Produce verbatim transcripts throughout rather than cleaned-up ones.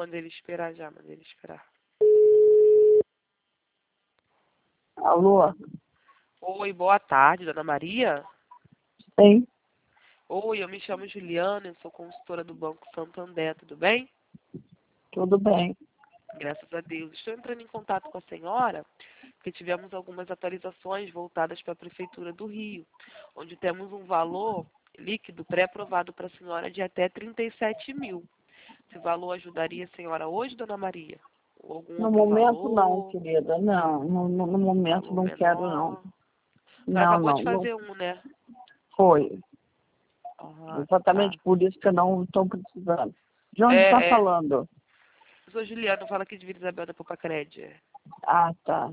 mandei ele esperar já, mandei ele esperar. Alô? Oi, boa tarde, dona Maria. Sim. Oi, eu me chamo Juliana, eu sou consultora do Banco Santander, tudo bem? Tudo bem. Graças a Deus. Estou entrando em contato com a senhora, porque tivemos algumas atualizações voltadas para a Prefeitura do Rio, onde temos um valor líquido pré-aprovado para a senhora de até trinta e sete mil. Esse valor ajudaria a senhora hoje, dona Maria? Ou algum No outro momento valor? não, querida. Não, no, no, no momento Valor não quero, não. menor? A senhora Não, acabou não. de Não fazer um, né? foi. Ah, tá. Exatamente por isso que eu não estou precisando. De onde está É, é. falando? Eu sou Juliana, fala aqui de Vila Isabel da Popacred. Ah, tá.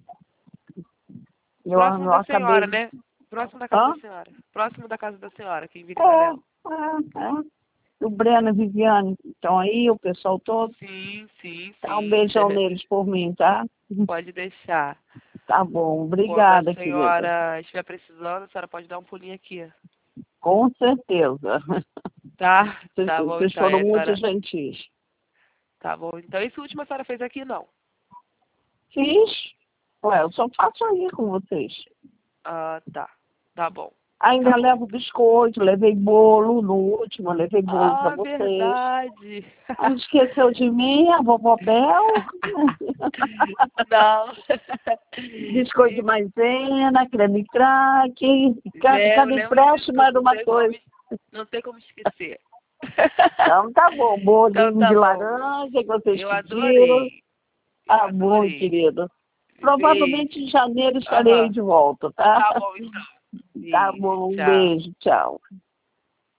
Eu, Próximo eu da senhora, acabei... né? Próximo da casa Hã? da senhora. Próximo da casa da senhora, aqui em Vila É, Isabel. é, é. O Breno e Viviane estão aí, o pessoal todo. Sim, sim, Dá um sim. beijão neles por mim, tá? Pode deixar. Tá bom. Quando a Obrigada, querida. senhora estiver precisando, a senhora pode dar um pulinho aqui. Com certeza. Tá? Vocês Tá bom, vocês então. foram Aí a muito senhora... gentis. Tá bom. Então, esse último a senhora fez aqui, não? Fiz. Ué, eu só faço aí com vocês. Ah, tá. Tá bom. Ainda Tá bom. levo biscoito, levei bolo no último, levei bolo para Ah, vocês. verdade. Ah, esqueceu de mim, a vovó Bel? Não. Biscoito de maisena, creme crack, cada, Lembro, cada lembro de empréstimo era tudo. Não uma tem como, coisa. não tem como esquecer. Então tá bom, Então bolinho tá de bom. laranja que vocês Eu pediram. adorei. Eu Tá bom, adorei. querido. Provavelmente Beijo. em janeiro estarei aí Aham. de volta, tá? Tá bom, então. Tá Beijo. bom, um Tchau. beijo, tchau.